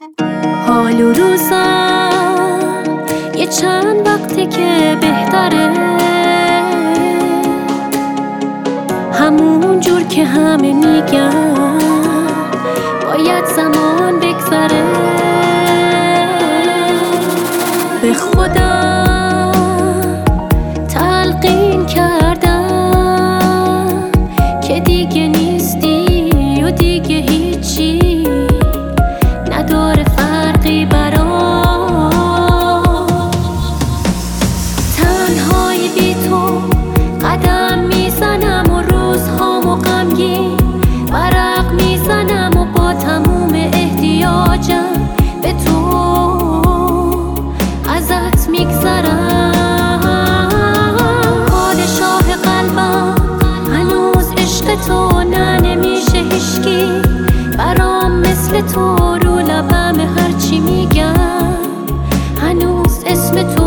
حال و روزم یه چند وقتی که بهتره، همون جور که همه میگن باید زمان بگذره. به خودم تلقین کردم که دیگه نیستی و دیگه هیچی نداره فرقی برام. تنهایی بی تو قدم میزنم و روزهامو غمگین ورق میزنم و با تموم احتیاجم به تو ازت میگذرم. پادشاه قلبم هنوز عشق تو، نه نمیشه هیچکی برام مثل تو. رو لبم هرچی میگم هنوز اسم تو.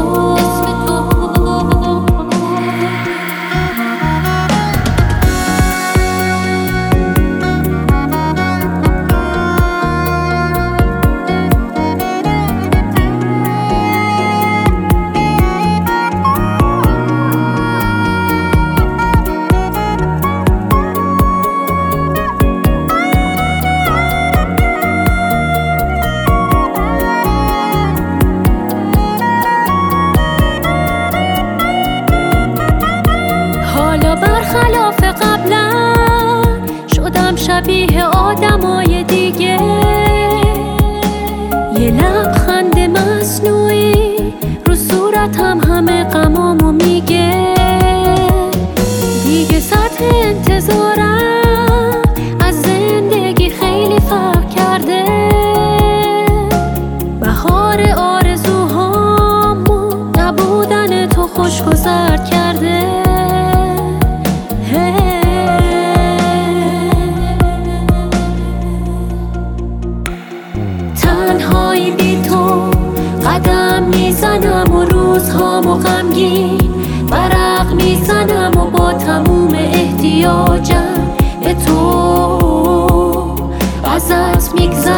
برخلاف قبلا شدم شبیه آدمای دیگه، یه لبخند مصنوعی رو صورتم همه غمامو میگه. دیگه سطح انتظارم از زندگی خیلی فرق کرده، بهار آرزوهامو نبودن تو خوشگذر کرده. تنهایی بی تو قدم میزنم و روزهامو غمگین ورق میزنم و با تموم احتیاجم به تو ازت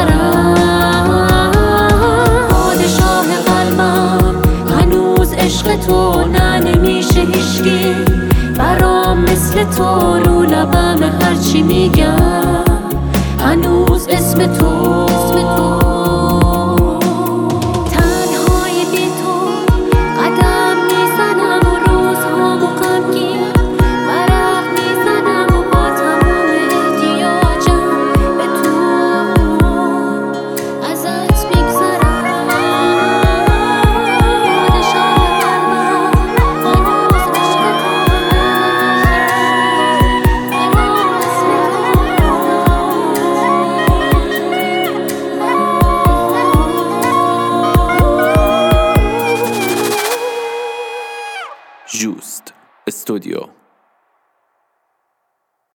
میگذرم. پادشاه قلبم هنوز عشق تو، نه نمیشه هیچکی برام مثل تو. رو لبم هرچی میگم هنوز اسم تو. تنهایی بی تو قدم میزنم و روزهامو غمگین ورق میزنم و با تموم احتیاجم به تو ازت میگذرم. پادشاه قلبم هنوز عشق تو، جوست استودیو.